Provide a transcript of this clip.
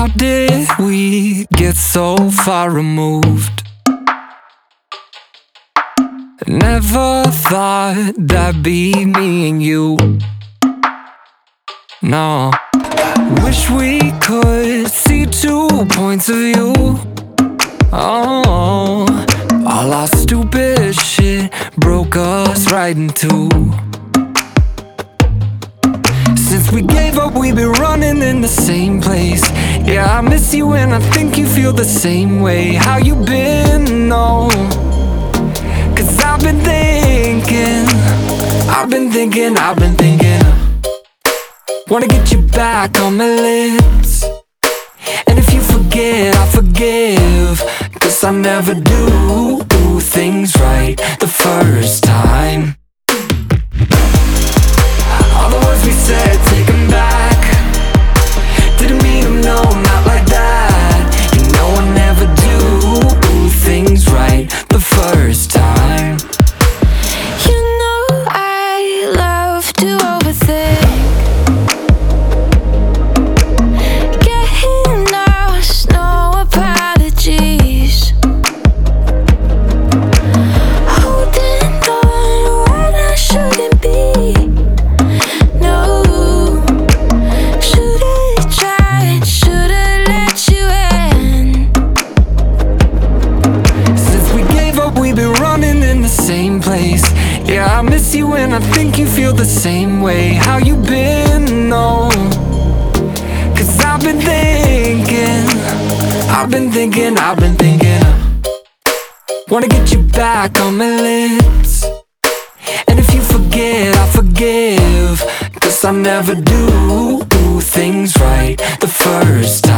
How did we get so far removed? Never thought that'd be me and you. No. Wish we could see 2 points of view. Oh, all our stupid shit broke us right in two. Since we gave up, we've been running in the same place. Yeah, I miss you and I think you feel the same way. How you been? No, 'cause I've been thinking. Wanna get you back on my lips. And if you forget, I forgive. 'Cause I never do things right the first time. All the words we said, take them back. Didn't mean them, no, not like that. You know I never do things right the first time. You know I love to overthink. Getting lost, no apologies. Holding on when I shouldn't be. No, should've tried, should've let you in. Since we gave up, we've been running in the same place. Yeah, I miss you and I think you feel the same way. How you been? No, 'cause I've been thinking. Wanna get you back on my lips. And if you forget, I forgive. 'Cause I never do things right the first time.